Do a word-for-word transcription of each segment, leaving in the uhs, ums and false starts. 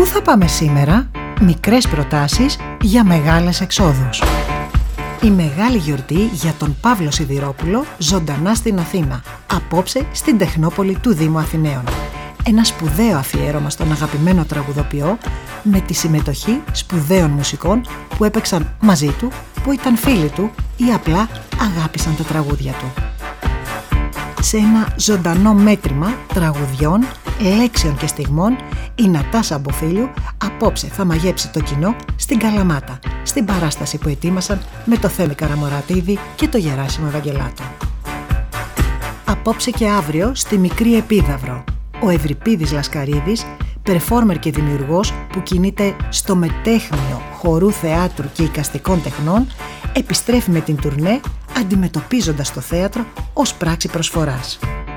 Πού θα πάμε σήμερα? Μικρές προτάσεις για μεγάλες εξόδους. Η μεγάλη γιορτή για τον Παύλο Σιδηρόπουλο ζωντανά στην Αθήνα, απόψε στην Τεχνόπολη του Δήμου Αθηναίων. Ένα σπουδαίο αφιέρωμα στον αγαπημένο τραγουδοποιό με τη συμμετοχή σπουδαίων μουσικών που έπαιξαν μαζί του, που ήταν φίλοι του ή απλά αγάπησαν τα τραγούδια του. Σε ένα ζωντανό μέτρημα τραγουδιών, λέξεων και στιγμών, η Νατάσα Μποφίλιου απόψε θα μαγέψει το κοινό στην Καλαμάτα, στην παράσταση που ετοίμασαν με το Θέμη Καραμορατίδη και το Γεράσιμο Ευαγγελάτο. Απόψε και αύριο στη Μικρή Επίδαυρο, ο Ευρυπίδης Λασκαρίδης, περφόρμερ και δημιουργός που κινείται στο μετέχνιο χορού, θεάτρου και εικαστικών τεχνών, επιστρέφει με την τουρνέ αντιμετωπίζοντας το θέατρο ως πράξη προσφοράς.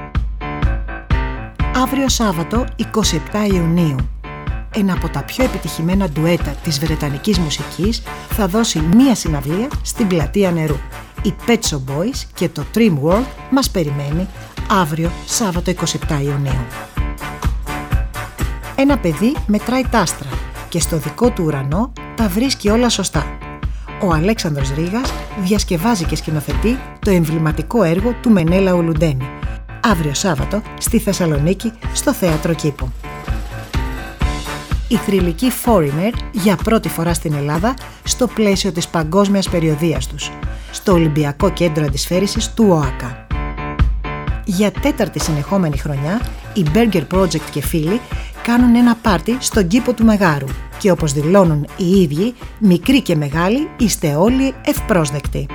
Αύριο Σάββατο εικοστή εβδόμη Ιουνίου, ένα από τα πιο επιτυχημένα ντουέτα της βρετανικής μουσικής θα δώσει μία συναυλία στην Πλατεία Νερού. Οι Pet Shop Boys και το Dream World μας περιμένει αύριο Σάββατο εικοστή εβδόμη Ιουνίου. Ένα παιδί μετράει τ' άστρα και στο δικό του ουρανό τα βρίσκει όλα σωστά. Ο Αλέξανδρος Ρήγας διασκευάζει και σκηνοθετεί το εμβληματικό έργο του Μενέλα Ουλουντέμι, αύριο Σάββατο στη Θεσσαλονίκη στο Θέατρο Κήπο. Οι θρυλικοί Foreigner για πρώτη φορά στην Ελλάδα στο πλαίσιο της παγκόσμιας περιοδείας τους, στο Ολυμπιακό Κέντρο Αντισφαίρησης του ΟΑΚΑ. Για τέταρτη συνεχόμενη χρονιά, οι Burger Project και φίλοι κάνουν ένα πάρτι στον κήπο του Μεγάρου και όπως δηλώνουν οι ίδιοι, μικροί και μεγάλοι, είστε όλοι ευπρόσδεκτοι.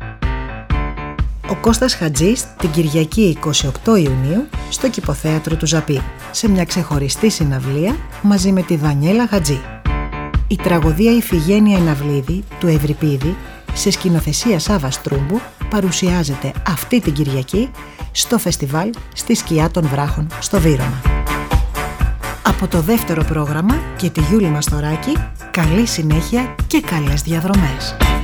Ο Κώστας Χατζής την Κυριακή εικοστή όγδοη Ιουνίου στο Κηποθέατρο του Ζαπί, σε μια ξεχωριστή συναυλία μαζί με τη Δανιέλα Χατζή. Η τραγωδία Ιφηγένεια Εναυλίδη του Ευρυπίδη σε σκηνοθεσία Σάβα Στρούμπου παρουσιάζεται αυτή την Κυριακή στο φεστιβάλ στη Σκιά των Βράχων στο Βύρωμα. Από το δεύτερο πρόγραμμα και τη Γιούλη Μαστοράκη, καλή συνέχεια και καλές διαδρομές.